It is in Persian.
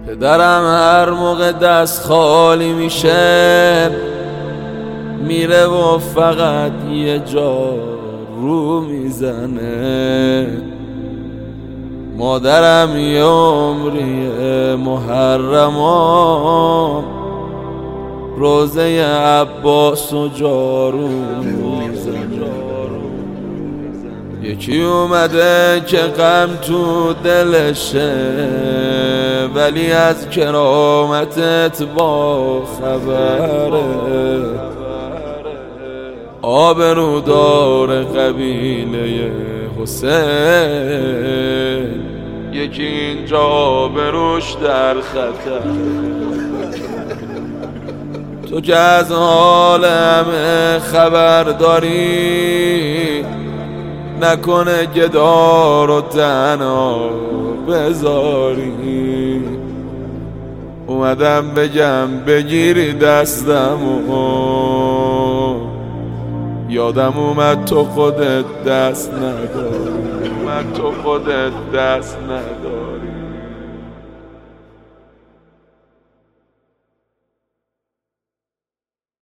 پدرم هر موقع دست خالی میشه میره و فقط یه جا رو میزنه. مادرم یه عمری محرما روزه عباس و جارو میزنه. یکی اومده که غم تو دلشه ولی از کرامتت با خبره. آبرودار قبیله حسین یکی اینجا آبروش در خطر. تو که از حال همه خبر داری نکنه گدا رو تنها بذاری. اومدم بگم بگیری دستمو یادم اومد تو خودت دست نداری.